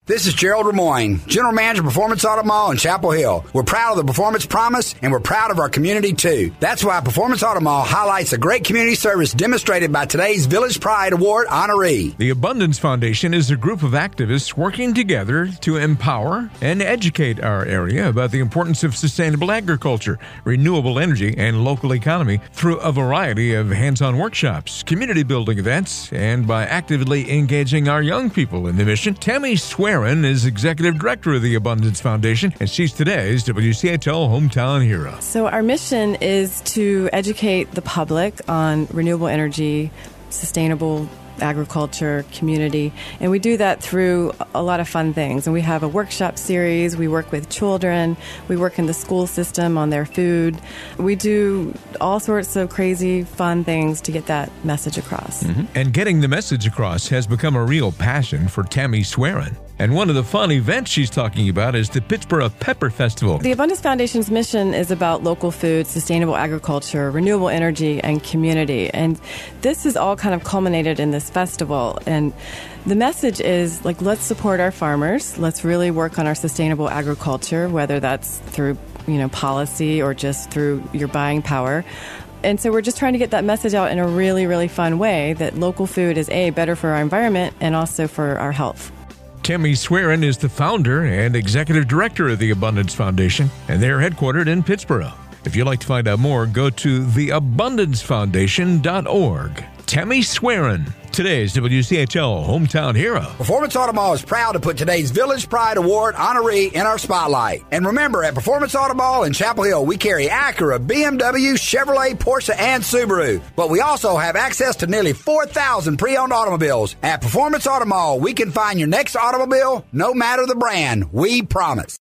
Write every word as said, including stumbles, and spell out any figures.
This is Gerald Ramoyne, General Manager of Performance Auto Mall in Chapel Hill. We're proud of the Performance Promise, and we're proud of our community, too. That's why Performance Auto Mall highlights the great community service demonstrated by today's Village Pride Award honoree. The Abundance Foundation is a group of activists working together to empower and educate our area about the importance of sustainable agriculture, renewable energy, and local economy through a variety of hands-on workshops, community building events, and by actively engaging our young people in the mission. Tammy Swear is Executive Director of the Abundance Foundation, and she's today's W C H L Hometown Hero. So our mission is to educate the public on renewable energy, sustainable agriculture, community, and we do that through a lot of fun things. And we have a workshop series. We work with children. We work in the school system on their food. We do all sorts of crazy, fun things to get that message across. Mm-hmm. And getting the message across has become a real passion for Tammy Swearin. And one of the fun events she's talking about is the Pittsburgh Pepper Festival. The Abundance Foundation's mission is about local food, sustainable agriculture, renewable energy, and community. And this is all kind of culminated in this festival. And the message is, like, let's support our farmers. Let's really work on our sustainable agriculture, whether that's through, you know, policy or just through your buying power. And so we're just trying to get that message out in a really, really fun way that local food is, A, better for our environment and also for our health. Tammy Swearin is the founder and executive director of the Abundance Foundation, and they're headquartered in Pittsburgh. If you'd like to find out more, go to the abundance foundation dot org. Tammy Swearin, today's W C H L Hometown Hero. Performance Auto Mall is proud to put today's Village Pride Award honoree in our spotlight. And remember, at Performance Auto Mall in Chapel Hill, we carry Acura, B M W, Chevrolet, Porsche, and Subaru. But we also have access to nearly four thousand pre-owned automobiles. At Performance Auto Mall, we can find your next automobile, no matter the brand. We promise.